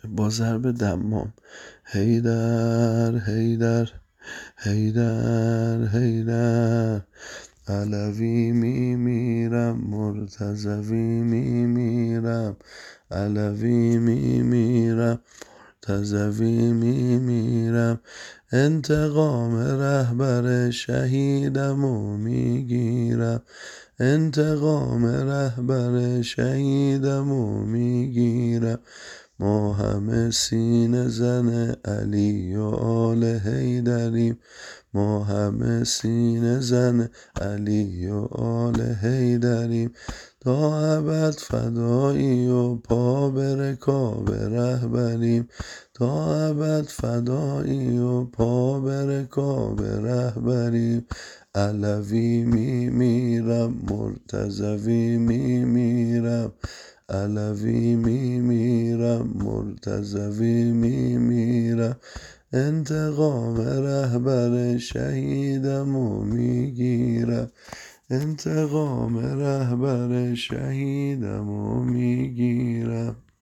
با ضرب دمام. هیدر هیدر هیدر هیدر، علوی میمیرم مرتضوی میمیرم، علوی میمیرم مرتضوی میمیرم، انتقام رهبر شهیدمو میگیرم، انتقام رهبر شهیدمو میگیرم. ما همه سینه زن علی و آل حیدریم، ما همه سینه زن علی و آل حیدریم، تا ابد فدایی و پا به رکاب رهبریم، تا ابد فدایی و پا به رکاب رهبریم. علوی میمیرم مرتضوی میمیرم، علوی میمیرم مرتضوی میمیرم، انتقام رهبر شهیدمو میگیرم، انتقام رهبر شهیدمو میگیرم.